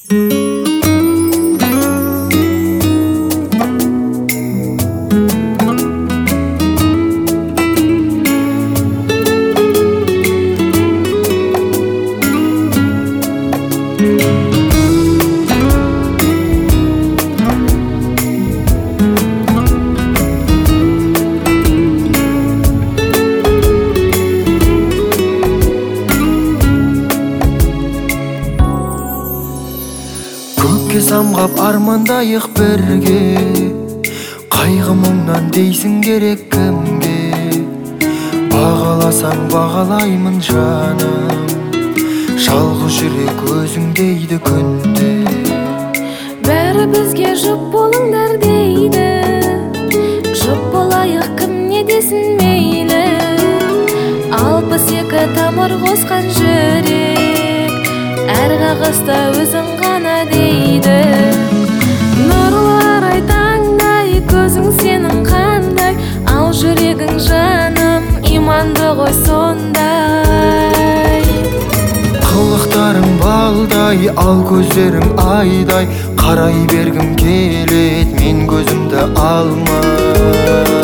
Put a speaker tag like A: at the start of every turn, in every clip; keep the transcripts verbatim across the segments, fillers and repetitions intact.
A: Көкке самғап армандайық бірге, қайғы мұңнан дейсің керек кімге. Бағаласаң бағалаймын жаным, жалғыз жүрек өзің дейді күнде.
B: Бәрі бізге жұп болыңдар дейді, жұп болайық кім не десін мейлі. Алпыс екі тамыр қосқан жүрек, әр қағыста өзің ғана дейді. Нұрлы арай таңдай, көзің сенің қандай, ал жүрегің жаным иманды ғой сондай.
A: Қылықтарың балдай, ал көздерің айдай, қарай бергім келет мен көзімді алмай.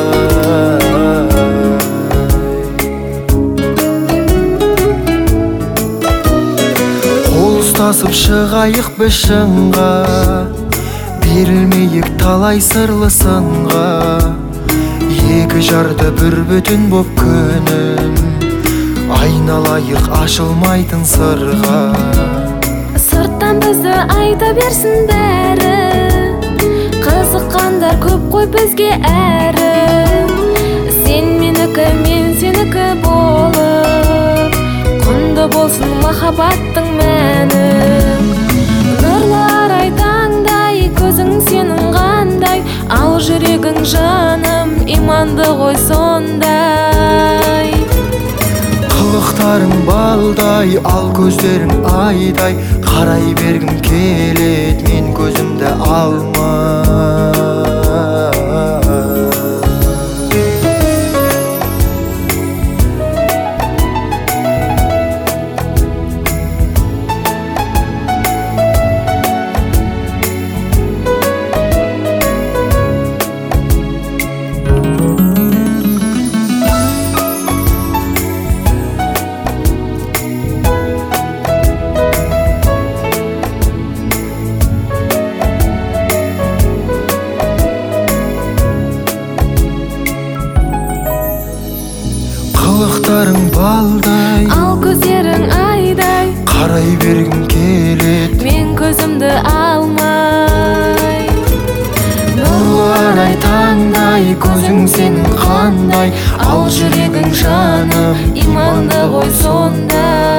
A: Қол ұстасып шығайық біз шыңға, берілмейік талай сырлы сынға. Екі жарды бір бүтін боп күнім, айналайық ашылмайтын сырға.
B: Сырттан бізді айта берсін бәрі, қызыққандар көп қой бізге әрі. Сен менікі, мен сенікі болып, құнды болсын махаббаттың мәні. Нұрлы арай таңдай, көзің сенің қандай, ал жүрегің жаным иманды ғой сондай.
A: Қылықтарың балдай, ал көздерің айдай, қарай бергім келет мен көзімді алмай. Қылықтарың балдай,
B: ал көздерің айдай,
A: қарай бергім келет
B: мен көзімді алмай.
A: Нұрлы арай таңдай, көзің сенің қандай, ал жүрегің жаным
B: иманды ғой сондай.